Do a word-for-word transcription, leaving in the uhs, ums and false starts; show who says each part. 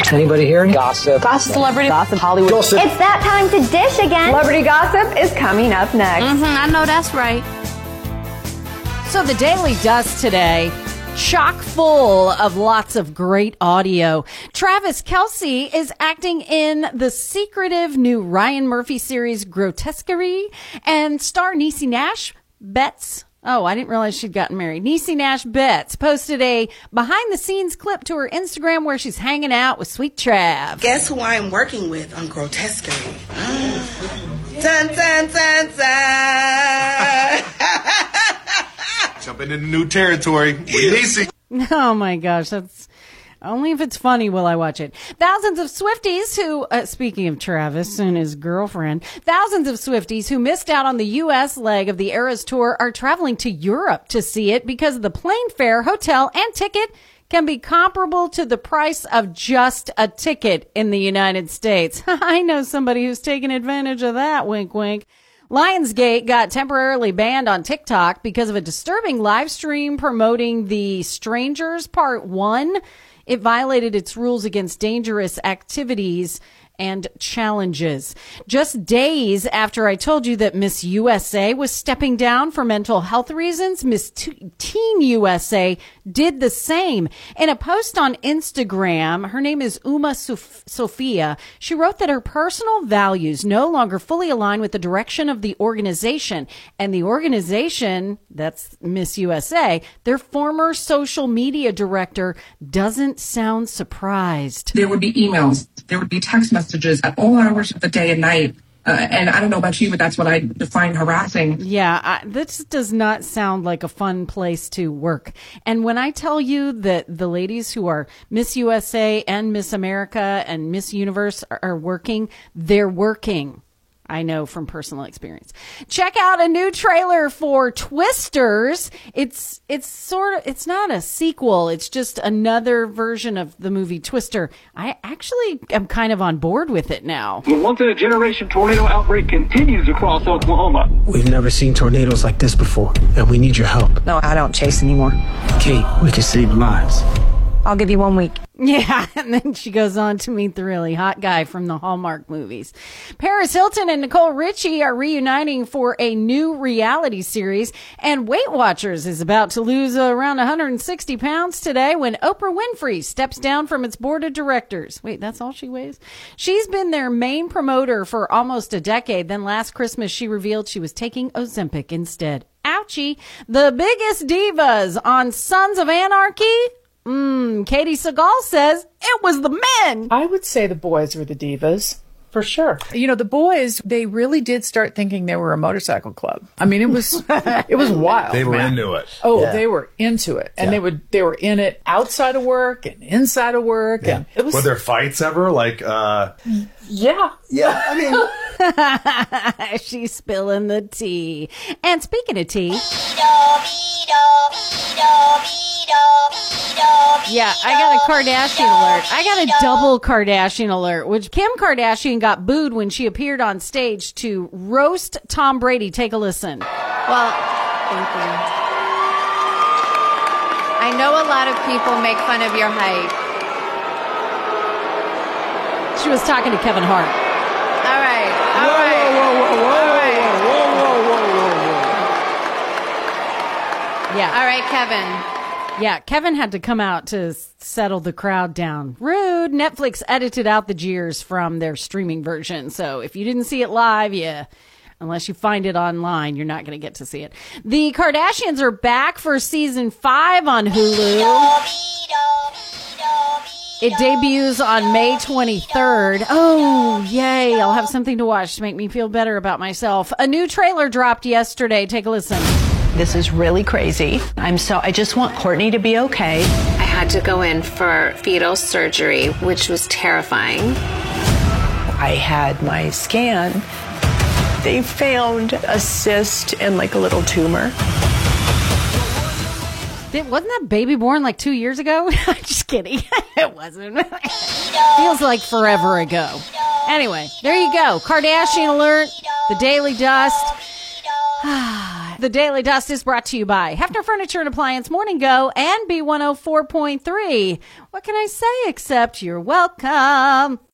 Speaker 1: Anybody here? Gossip.
Speaker 2: Gossip. Celebrity.
Speaker 3: Gossip. Hollywood.
Speaker 1: Gossip.
Speaker 4: It's that time to dish again.
Speaker 2: Celebrity gossip is coming up next.
Speaker 5: Mm-hmm, I know that's right.
Speaker 6: So the Daily Dust today, chock full of lots of great audio. Travis Kelce is acting in the secretive new Ryan Murphy series Grotesquerie, and star Niecy Nash bets. Oh, I didn't realize she'd gotten married. Niecy Nash Betts posted a behind-the-scenes clip to her Instagram where she's hanging out with Sweet Trav.
Speaker 7: Guess who I am working with on Grotesquerie? Dun, dun, dun, dun.
Speaker 8: Jumping into new territory with Niecy.
Speaker 6: Oh, my gosh. That's only if it's funny will I watch it. Thousands of Swifties who, uh, speaking of Travis and his girlfriend, thousands of Swifties who missed out on the U S leg of the Eras Tour are traveling to Europe to see it because of the plane fare, hotel, and ticket can be comparable to the price of just a ticket in the United States. I know somebody who's taken advantage of that, wink, wink. Lionsgate got temporarily banned on TikTok because of a disturbing live stream promoting The Strangers Part one. It violated its rules against dangerous activities and challenges. Just days after I told you that Miss U S A was stepping down for mental health reasons, Miss T- Teen U S A did the same. In a post on Instagram, her name is Uma Sof- Sophia. She wrote that her personal values no longer fully align with the direction of the organization. And the organization, that's Miss U S A, their former social media director doesn't sound surprised.
Speaker 9: There would be emails. There would be text messages at all hours of the day and night. Uh, and I don't know about you, but that's what I define harassing.
Speaker 6: Yeah, I, this does not sound like a fun place to work. And when I tell you that the ladies who are Miss U S A and Miss America and Miss Universe are, are working, they're working. I know from personal experience. Check out a new trailer for Twisters. It's it's sort of it's not a sequel. It's just another version of the movie Twister. I actually am kind of on board with it now.
Speaker 10: The once-in-a-generation tornado outbreak continues across Oklahoma.
Speaker 1: We've never seen tornadoes like this before, and we need your help.
Speaker 2: No, I don't chase anymore.
Speaker 1: Kate, we can save lives.
Speaker 2: I'll give you one week.
Speaker 6: Yeah, and then she goes on to meet the really hot guy from the Hallmark movies. Paris Hilton and Nicole Richie are reuniting for a new reality series, and Weight Watchers is about to lose around one hundred sixty pounds today when Oprah Winfrey steps down from its board of directors. Wait, that's all she weighs? She's been their main promoter for almost a decade. Then last Christmas, she revealed she was taking Ozempic instead. Ouchie. The biggest divas on Sons of Anarchy? Mm, Katie Seagal says it was the men.
Speaker 11: I would say the boys were the divas. For sure. You know, the boys, they really did start thinking they were a motorcycle club. I mean, it was it was wild.
Speaker 8: They were
Speaker 11: man.
Speaker 8: into it.
Speaker 11: Oh,
Speaker 8: yeah.
Speaker 11: They were into it. And
Speaker 8: yeah. they
Speaker 11: would they were in it outside of work and inside of work.
Speaker 8: Yeah.
Speaker 11: And it was
Speaker 8: Were there fights ever? Like, uh...
Speaker 11: Yeah.
Speaker 8: Yeah, I
Speaker 6: mean... She's spilling the tea. And speaking of tea... Yeah, I got a Kardashian alert. I got a double Kardashian alert, which Kim Kardashian got booed when she appeared on stage to roast Tom Brady. Take a listen.
Speaker 5: Well, thank you. I know a lot of people make fun of your height.
Speaker 6: She was talking to Kevin Hart.
Speaker 5: All right. All
Speaker 6: whoa,
Speaker 5: right.
Speaker 6: Whoa, whoa, whoa, whoa,
Speaker 5: all right.
Speaker 6: whoa, whoa, whoa, whoa, whoa. Yeah.
Speaker 5: All right, Kevin.
Speaker 6: Yeah, Kevin had to come out to settle the crowd down. Rude. Netflix edited out the jeers from their streaming version. So if you didn't see it live, yeah, unless you find it online, you're not going to get to see it. The Kardashians are back for season five on Hulu. It debuts on May twenty-third. Oh, yay. I'll have something to watch to make me feel better about myself. A new trailer dropped yesterday. Take a listen.
Speaker 12: This is really crazy. I'm so, I just want Courtney to be okay.
Speaker 13: I had to go in for fetal surgery, which was terrifying.
Speaker 12: I had my scan. They found a cyst and like a little tumor.
Speaker 6: Did, wasn't that baby born like two years ago? I'm just kidding. It wasn't. Feels like forever ago. Anyway, there you go. Kardashian alert, the Daily Dust. The Daily Dust is brought to you by Hefner Furniture and Appliance, Morning Go, and B one oh four point three. What can I say except you're welcome?